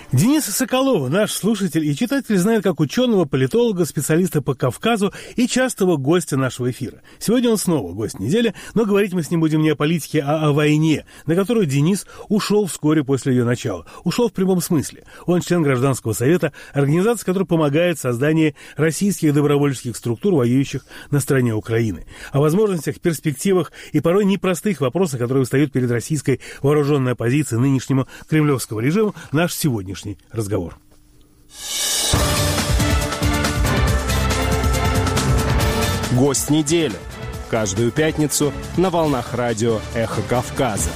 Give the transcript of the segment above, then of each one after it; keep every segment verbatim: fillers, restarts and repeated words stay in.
Дениса Соколова, наш слушатель и читатель, знает как ученого, политолога, специалиста по Кавказу и частого гостя нашего эфира. Сегодня он снова гость недели, но говорить мы с ним будем не о политике, а о войне, на которую Денис ушел вскоре после ее начала. Ушел в прямом смысле. Он член Гражданского совета, организации, которая помогает в создании российских добровольческих структур, воюющих на стороне Украины. О возможностях, перспективах и порой непростых вопросах, которые встают перед российской вооруженной оппозицией нынешнему кремлевскому режиму, наш сегодняшний разговор. Гость недели. Каждую пятницу на волнах радио «Эхо Кавказа».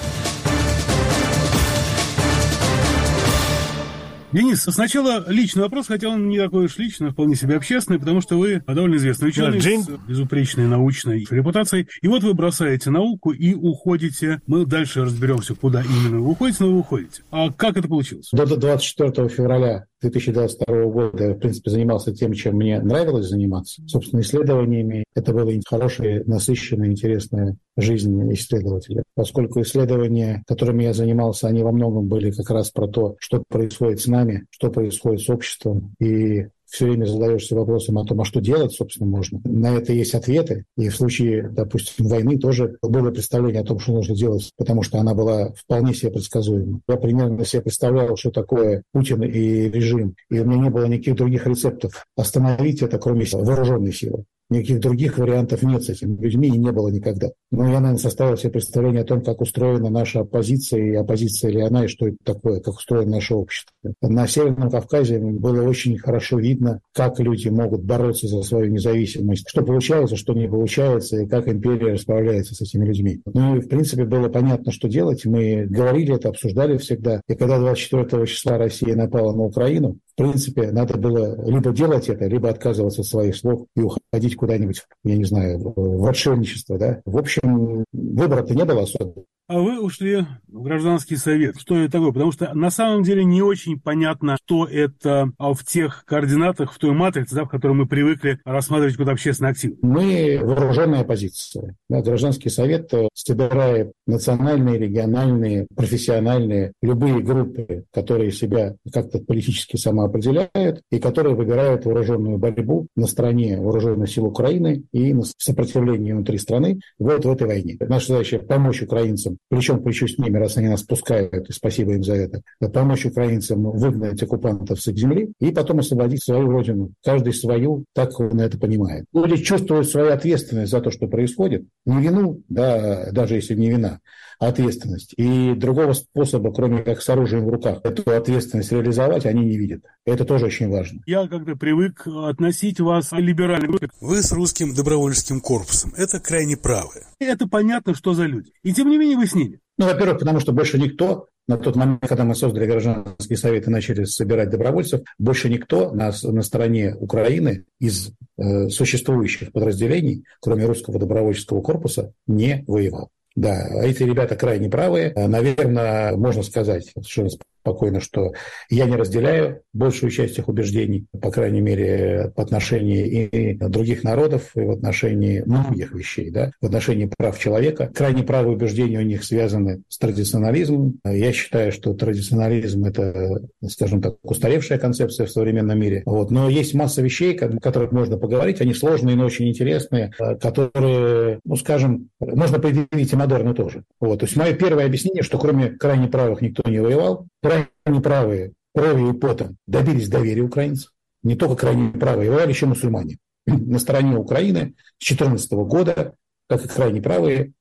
Денис, сначала личный вопрос, хотя он не такой уж личный, вполне себе общественный, потому что вы довольно известный ученый, да, с безупречной научной репутацией. И вот вы бросаете науку и уходите. Мы дальше разберемся, куда именно вы уходите, но вы уходите. А как это получилось? До двадцать четвёртого февраля две тысячи двадцать второго года я, в принципе, занимался тем, чем мне нравилось заниматься, собственно, исследованиями. Это была хорошая, насыщенная, интересная жизнь исследователя. Поскольку исследования, которыми я занимался, они во многом были как раз про то, что происходит с нами, что происходит с обществом, и все время задаешься вопросом о том, а что делать, собственно, можно. На это есть ответы. И в случае, допустим, войны тоже было представление о том, что нужно делать, потому что она была вполне себе предсказуема. Я примерно себе представлял, что такое Путин и режим. И у меня не было никаких других рецептов остановить это, кроме вооруженной силы. Никаких других вариантов нет с этими людьми и не было никогда. Но я, наверное, составил себе представление о том, как устроена наша оппозиция, и оппозиция ли она, и что это такое, как устроено наше общество. На Северном Кавказе было очень хорошо видно, как люди могут бороться за свою независимость, что получается, что не получается, и как империя расправляется с этими людьми. Ну и, в принципе, было понятно, что делать. Мы говорили это, обсуждали всегда. И когда двадцать четвёртого числа Россия напала на Украину, в принципе, надо было либо делать это, либо отказываться от своих слов и уходить куда-нибудь, я не знаю, в отшельничество, да. В общем, выбора-то не было особо. А вы ушли в Гражданский совет. Что это такое? Потому что на самом деле не очень понятно, что это в тех координатах, в той матрице, да, в которой мы привыкли рассматривать какую-то общественную активность. Мы вооруженная оппозиция. Да, Гражданский совет собирает национальные, региональные, профессиональные, любые группы, которые себя как-то политически самоопределяют и которые выбирают вооруженную борьбу на стороне вооруженных сил Украины и на сопротивлении внутри страны вот в этой войне. Наша задача – помочь украинцам, плечом к плечу с ними, раз они нас пускают, и спасибо им за это, помочь украинцам выгнать оккупантов с их земли и потом освободить свою родину. Каждый свою, так он это понимает. Люди чувствуют свою ответственность за то, что происходит. Не вину, да, даже если не вина, а ответственность. И другого способа, кроме как с оружием в руках, эту ответственность реализовать, они не видят. Это тоже очень важно. Я как-то привык относить вас к либеральной группе. Вы с русским добровольческим корпусом. Это крайне правые. Это понятно, что за люди. И тем не менее вы с ними. Ну, во-первых, потому что больше никто, на тот момент, когда мы создали Гражданский совет и начали собирать добровольцев, больше никто на, на стороне Украины из э, существующих подразделений, кроме русского добровольческого корпуса, не воевал. Да, эти ребята крайне правые. Наверное, можно сказать совершенно спокойно, что я не разделяю большую часть их убеждений, по крайней мере, в отношении и других народов, и в отношении многих вещей, да, в отношении прав человека. Крайне правые убеждения у них связаны с традиционализмом. Я считаю, что традиционализм – это, скажем так, устаревшая концепция в современном мире. Вот. Но есть масса вещей, о которых можно поговорить. Они сложные, но очень интересные, которые, ну, скажем, можно предъявить и модерну тоже. Вот. То есть мое первое объяснение, что кроме крайне правых никто не воевал, крайне правые кровью и потом добились доверия украинцев. Не только крайне правые, воевали еще мусульмане. На стороне Украины с две тысячи четырнадцатого года, как и крайне правые,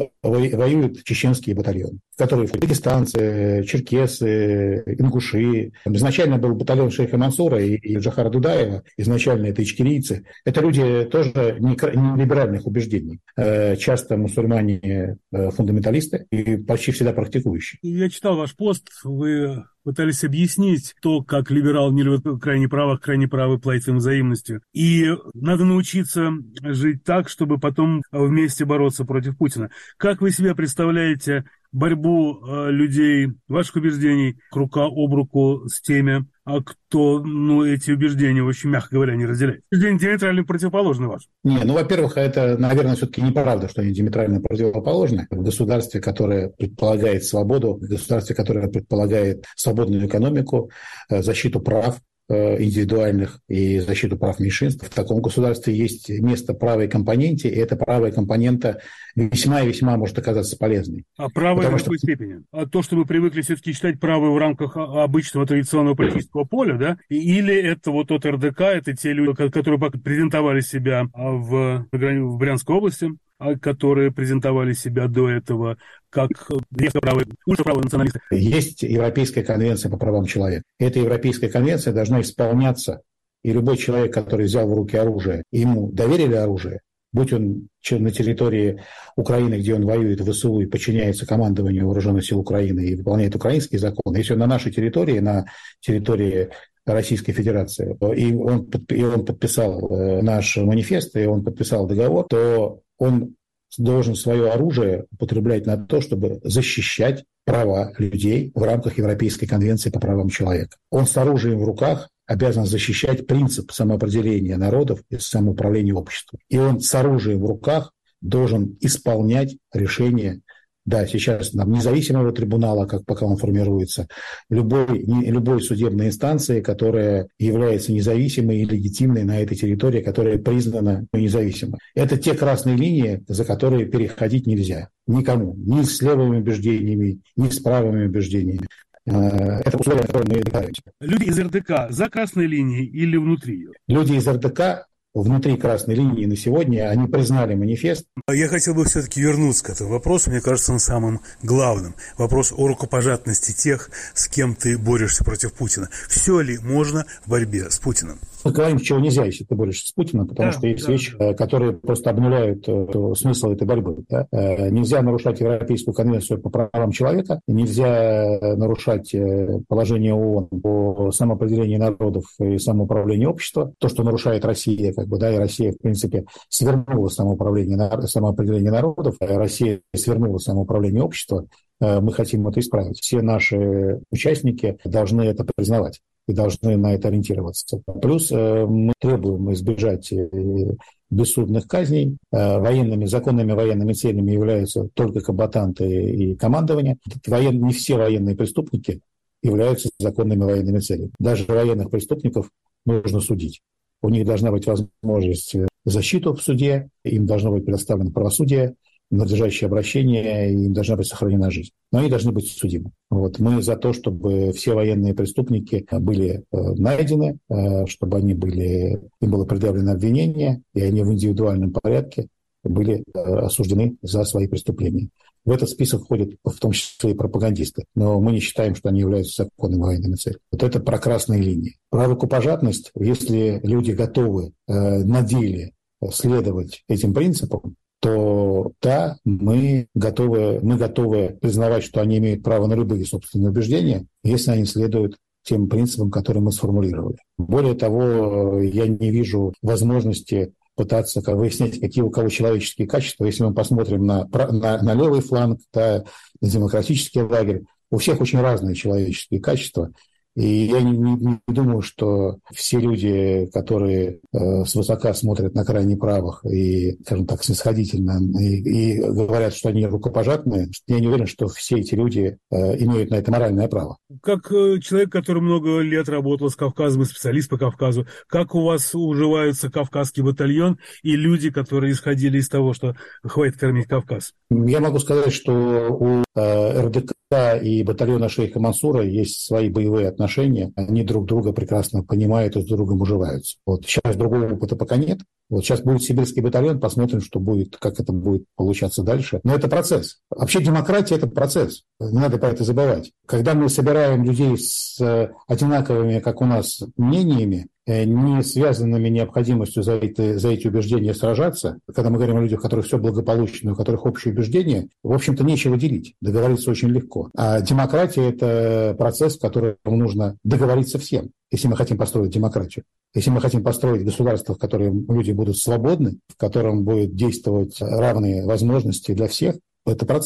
воюют чеченские батальоны, в которые входят дагестанцы, черкесы, ингуши. Изначально был батальон шейха Мансура и, и Джохара Дудаева, изначально это ичкерийцы. Это люди тоже не, не либеральных убеждений. Часто мусульмане фундаменталисты и почти всегда практикующие. Я читал ваш пост, вы пытались объяснить то, как либерал не любит крайне правых, крайне правый платит им взаимностью. И надо научиться жить так, чтобы потом вместе бороться против Путина. Как вы себе представляете борьбу э, людей, ваших убеждений, рука об руку с теми, а кто, ну, эти убеждения, очень мягко говоря, не разделяет. Убеждения диаметрально противоположны вашим. Не, ну, во-первых, это, наверное, все-таки неправда, что они диаметрально противоположны. В государстве, которое предполагает свободу, в государстве, которое предполагает свободную экономику, защиту прав индивидуальных и защиту прав меньшинств. В таком государстве есть место правой компоненте, и эта правая компонента весьма и весьма может оказаться полезной. А правая в что... какой степени? А то, что мы привыкли все-таки считать правой в рамках обычного традиционного политического поля, да? Или это вот тот эр дэ ка, это те люди, которые презентовали себя в, в Брянской области, которые презентовали себя до этого как правые, ультраправые националисты. Есть Европейская конвенция по правам человека. Эта Европейская конвенция должна исполняться, и любой человек, который взял в руки оружие, ему доверили оружие, будь он на территории Украины, где он воюет в вэ эс у и подчиняется командованию Вооруженных сил Украины и выполняет украинские законы, если он на нашей территории, на территории Российской Федерации, и он, и он подписал наш манифест, и он подписал договор, то он должен свое оружие употреблять на то, чтобы защищать права людей в рамках Европейской конвенции по правам человека. Он с оружием в руках обязан защищать принцип самоопределения народов и самоуправления обществом. И он с оружием в руках должен исполнять решения. Да, сейчас нам независимого трибунала, как пока он формируется, любой, не, любой судебной инстанции, которая является независимой и легитимной на этой территории, которая признана независимой. Это те красные линии, за которые переходить нельзя. Никому. Ни с левыми убеждениями, ни с правыми убеждениями. Это условия, которые мы договариваемся. Люди из эр дэ ка за красной линией или внутри ее? Люди из эр дэ ка внутри красной линии на сегодня, они признали манифест. Я хотел бы все-таки вернуться к этому вопросу. Мне кажется, он самым главным. Вопрос о рукопожатности тех, с кем ты борешься против Путина. Все ли можно в борьбе с Путиным? Мы говорим, чего нельзя, если ты борешься с Путиным, потому да, что есть да. вещи, которые просто обнуляют смысл этой борьбы. Да? Нельзя нарушать Европейскую конвенцию по правам человека, нельзя нарушать положение ООН по самоопределению народов и самоуправлению общества. То, что нарушает Россия, как бы, да, и Россия, в принципе, свернула самоуправление, самоопределение народов, Россия свернула самоуправление общества. Мы хотим это исправить. Все наши участники должны это признавать и должны на это ориентироваться. Плюс мы требуем избежать бессудных казней. Военными, законными военными целями являются только комбатанты и командование. Воен... Не все военные преступники являются законными военными целями. Даже военных преступников нужно судить. У них должна быть возможность защиты в суде, им должно быть предоставлено правосудие, надлежащее обращение, и им должна быть сохранена жизнь. Но они должны быть судимы. Вот. Мы за то, чтобы все военные преступники были найдены, чтобы они были, им было предъявлено обвинение, и они в индивидуальном порядке были осуждены за свои преступления. В этот список входят в том числе и пропагандисты. Но мы не считаем, что они являются законными военными целями. Вот это про красные линии. Про рукопожатность, если люди готовы на деле следовать этим принципам, то да, мы готовы, мы готовы признавать, что они имеют право на любые собственные убеждения, если они следуют тем принципам, которые мы сформулировали. Более того, я не вижу возможности пытаться выяснять, какие у кого человеческие качества. Если мы посмотрим на, на, на левый фланг, да, на демократический лагерь, у всех очень разные человеческие качества. И я не, не, не думаю, что все люди, которые э, свысока смотрят на крайне правых и, скажем так, снисходительно и, и говорят, что они рукопожатные, я не уверен, что все эти люди э, имеют на это моральное право. Как э, человек, который много лет работал с Кавказом и специалист по Кавказу, как у вас уживаются Кавказский батальон и люди, которые исходили из того, что хватит кормить Кавказ? Я могу сказать, что у э, эр дэ ка и батальона шейха Мансура есть свои боевые отношения. Они друг друга прекрасно понимают и с другом уживаются. Вот сейчас другого опыта пока нет. Вот сейчас будет сибирский батальон, посмотрим, что будет, как это будет получаться дальше. Но это процесс. Вообще демократия – это процесс. Не надо про это забывать. Когда мы собираем людей с одинаковыми, как у нас, мнениями, не связанными необходимостью за эти, за эти убеждения сражаться, когда мы говорим о людях, у которых все благополучно, у которых общие убеждения, в общем-то, нечего делить. Договориться очень легко. А демократия – это процесс, в котором нужно договориться всем, если мы хотим построить демократию. Если мы хотим построить государство, в котором люди будут свободны, в котором будут действовать равные возможности для всех, это процесс.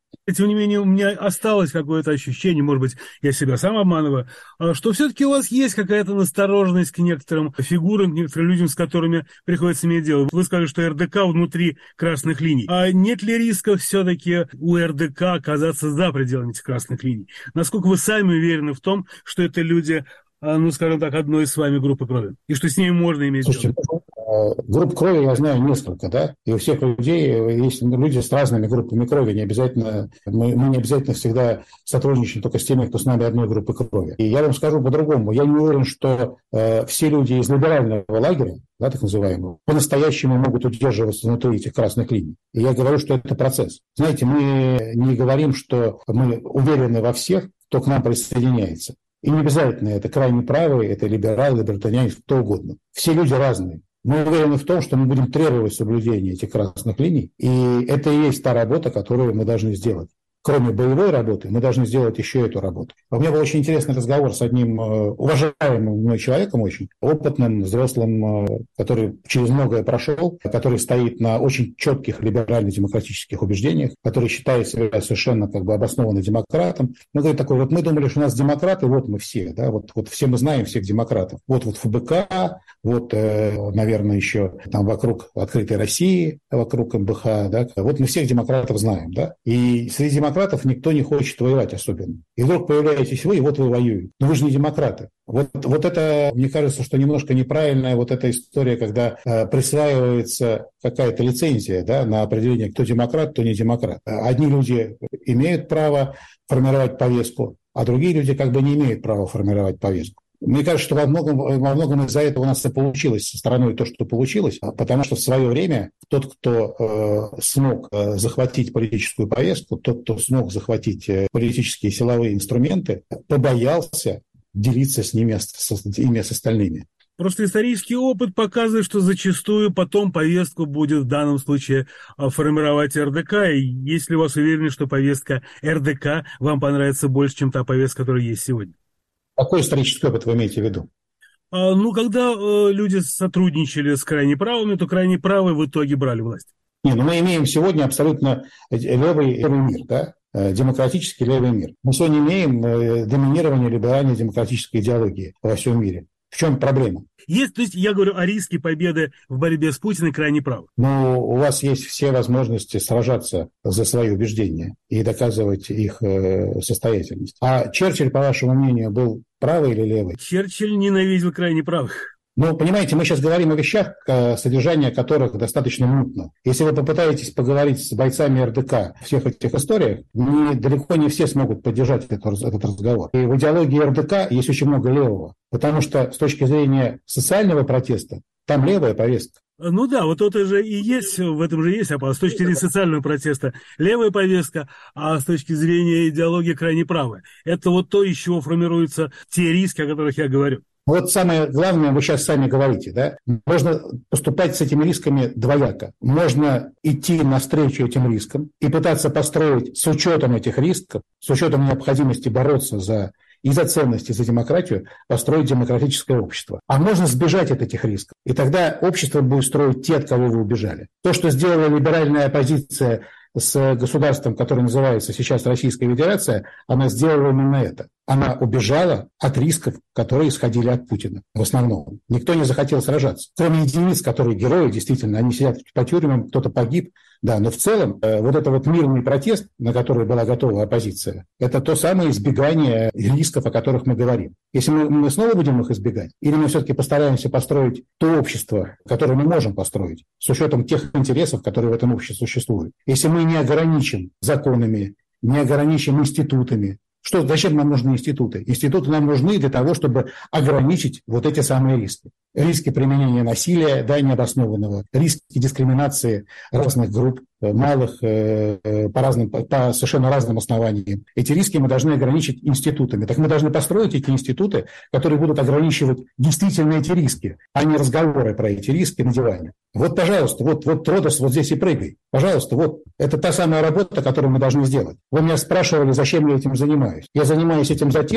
Тем не менее, у меня осталось какое-то ощущение, может быть, я себя сам обманываю, что все-таки у вас есть какая-то настороженность к некоторым фигурам, к некоторым людям, с которыми приходится иметь дело. Вы сказали, что эр дэ ка внутри красных линий. А нет ли риска все-таки у эр дэ ка оказаться за пределами этих красных линий? Насколько вы сами уверены в том, что это люди, ну, скажем так, одной с вами группы крови, и что с ними можно иметь Слушайте, дело? Групп крови я знаю несколько, да, и у всех людей есть люди с разными группами крови, не обязательно, мы, мы не обязательно всегда сотрудничаем только с теми, кто с нами одной группы крови. И я вам скажу по-другому, я не уверен, что э, все люди из либерального лагеря, да, так называемого, по-настоящему могут удерживаться внутри этих красных линий. И я говорю, что это процесс. Знаете, мы не говорим, что мы уверены во всех, кто к нам присоединяется. И не обязательно это крайне правые, это либералы, либертарианец, кто угодно. Все люди разные. Мы уверены в том, что мы будем требовать соблюдения этих красных линий, и это и есть та работа, которую мы должны сделать. Кроме боевой работы, мы должны сделать еще эту работу. У меня был очень интересный разговор с одним уважаемым мной человеком, очень опытным, взрослым, который через многое прошел, который стоит на очень четких либерально-демократических убеждениях, который считает себя совершенно как бы обоснованным демократом. Он говорит такой, вот мы думали, что у нас демократы, вот мы все, да, вот, вот все мы знаем всех демократов. Вот, вот эф бэ ка, вот, наверное, еще там вокруг Открытой России, вокруг эм бэ ха, да, вот мы всех демократов знаем, да, и среди демократов никто не хочет воевать особенно. И вдруг появляетесь вы, и вот вы воюете. Но вы же не демократы. Вот, вот это, мне кажется, что немножко неправильная вот эта история, когда э, присваивается какая-то лицензия, да, на определение, кто демократ, кто не демократ. Одни люди имеют право формировать повестку, а другие люди как бы не имеют права формировать повестку. Мне кажется, что во многом, во многом из-за этого у нас и получилось со стороной то, что получилось, потому что в свое время тот, кто э, смог э, захватить политическую повестку, тот, кто смог захватить э, политические силовые инструменты, побоялся делиться с ними, с, ими с остальными. Просто исторический опыт показывает, что зачастую потом повестку будет в данном случае формировать эр дэ ка. И если у вас уверены, что повестка эр дэ ка вам понравится больше, чем та повестка, которая есть сегодня. Какой исторический опыт вы имеете в виду? А, ну, когда э, люди сотрудничали с крайне правыми, то крайне правые в итоге брали власть. Не, ну мы имеем сегодня абсолютно левый, левый мир, да? Демократический левый мир. Мы сегодня имеем доминирование либеральной демократической идеологии во всем мире. В чем проблема? Есть, то есть я говорю о риске победы в борьбе с Путиным крайне правых. Но у вас есть все возможности сражаться за свои убеждения и доказывать их э, состоятельность. А Черчилль, по вашему мнению, был правый или левый? Черчилль ненавидел крайне правых. Ну, понимаете, мы сейчас говорим о вещах, содержание которых достаточно мутно. Если вы попытаетесь поговорить с бойцами эр дэ ка в всех этих историях, не, далеко не все смогут поддержать этот, этот разговор. И в идеологии эр дэ ка есть очень много левого, потому что с точки зрения социального протеста там левая повестка. Ну да, вот это же и есть, в этом же есть опасность. С точки зрения социального протеста левая повестка, а с точки зрения идеологии крайне правая. Это вот то, из чего формируются те риски, о которых я говорю. Вот самое главное, вы сейчас сами говорите, да, можно поступать с этими рисками двояко. Можно идти навстречу этим рискам и пытаться построить с учетом этих рисков, с учетом необходимости бороться за и за ценности, и за демократию, построить демократическое общество. А можно сбежать от этих рисков. И тогда общество будет строить те, от кого вы убежали. То, что сделала либеральная оппозиция с государством, которое называется сейчас Российская Федерация, она сделала именно это. Она убежала от рисков, которые исходили от Путина в основном. Никто не захотел сражаться. Кроме единиц, которые герои, действительно, они сидят по тюрьмам, кто-то погиб. Да, но в целом э, вот это вот мирный протест, на который была готова оппозиция, это то самое избегание рисков, о которых мы говорим. Если мы, мы снова будем их избегать, или мы все-таки постараемся построить то общество, которое мы можем построить, с учетом тех интересов, которые в этом обществе существуют. Если мы не ограничим законами, не ограничим институтами, что, зачем нам нужны институты? Институты нам нужны для того, чтобы ограничить вот эти самые риски. Риски применения насилия, да, необоснованного, риски дискриминации разных групп, малых, по, разным, по совершенно разным основаниям. Эти риски мы должны ограничить институтами. Так мы должны построить эти институты, которые будут ограничивать действительно эти риски, а не разговоры про эти риски на диване. Вот, пожалуйста, вот, вот Родос, вот здесь и прыгай. Пожалуйста, вот это та самая работа, которую мы должны сделать. Вы меня спрашивали, зачем я этим занимаюсь. Я занимаюсь этим за тем,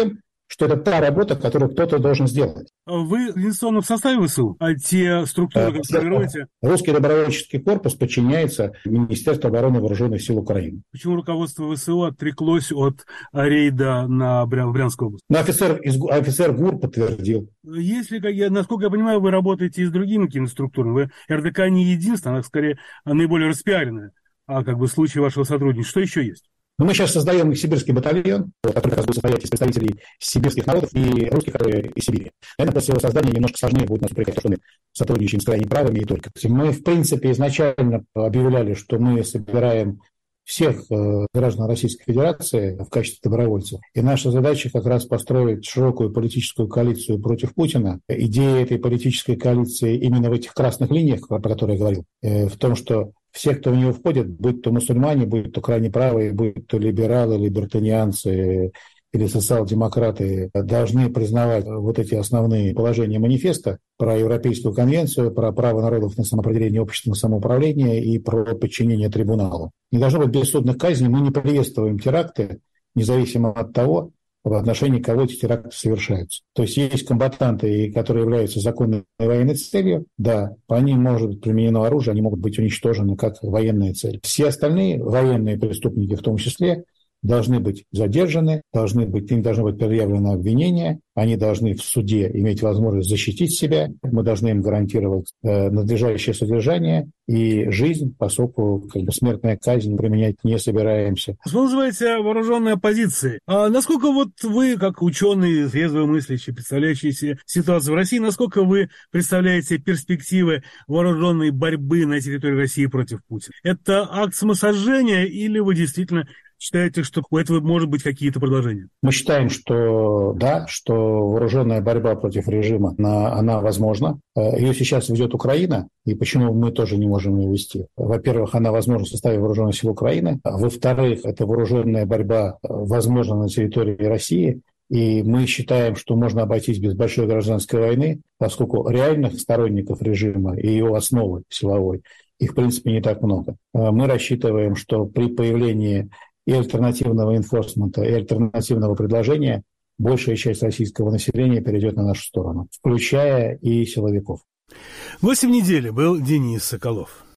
что это та работа, которую кто-то должен сделать. Вы инвестиционно в составе ВСУ, а те структуры, которые формируете? Русский добровольческий корпус подчиняется Министерству обороны Вооруженных сил Украины. Почему руководство ВСУ отреклось от рейда на Бря... Брянскую область? Но офицер, из... офицер ГУР подтвердил. Если, как я, насколько я понимаю, вы работаете и с другими какими-то структурами. Вы РДК не единственная, она скорее наиболее распиаренная, а как бы в случае вашего сотрудничества. Что еще есть? Но мы сейчас создаем сибирский батальон, который как раз будет состоять из представителей сибирских народов и русских, которые из Сибири. Наверное, после его создания немножко сложнее будет нас упрекать, что мы сотрудничаем с крайними правыми и только. Мы, в принципе, изначально объявляли, что мы собираем всех э, граждан Российской Федерации в качестве добровольцев. И наша задача как раз построить широкую политическую коалицию против Путина. Идея этой политической коалиции именно в этих красных линиях, про которые я говорил, э, в том, что все, кто в нее входит, будь то мусульмане, будь то крайне правые, будь то либералы, либертанианцы или социал-демократы, должны признавать вот эти основные положения манифеста про Европейскую конвенцию, про право народов на самоопределение общественного самоуправления и про подчинение трибуналу. Не должно быть бессудных казней, мы не приветствуем теракты, независимо от того, в отношении кого эти теракты совершаются. То есть есть комбатанты, которые являются законной военной целью, да, по ним может быть применено оружие, они могут быть уничтожены как военная цель. Все остальные военные преступники в том числе должны быть задержаны, должны быть, им должно быть предъявлено обвинение, они должны в суде иметь возможность защитить себя, мы должны им гарантировать э, надлежащее содержание и жизнь, поскольку как бы, смертная казнь применять не собираемся. Что называется вооруженной оппозицией. А насколько вот вы, как ученый, трезвомыслящий, представляющий себе ситуацию в России, насколько вы представляете перспективы вооруженной борьбы на территории России против Путина? Это акт самосожжения или вы действительно считаете, что у этого может быть какие-то продолжения? Мы считаем, что да, что вооруженная борьба против режима, она, она возможна. Ее сейчас ведет Украина, и почему мы тоже не можем ее вести? Во-первых, она возможна в составе вооруженных сил Украины. Во-вторых, эта вооруженная борьба возможна на территории России. И мы считаем, что можно обойтись без большой гражданской войны, поскольку реальных сторонников режима и его основы силовой, их, в принципе, не так много. Мы рассчитываем, что при появлении и альтернативного инфорсмента, и альтернативного предложения большая часть российского населения перейдет на нашу сторону, включая и силовиков. Гостем недели был Денис Соколов.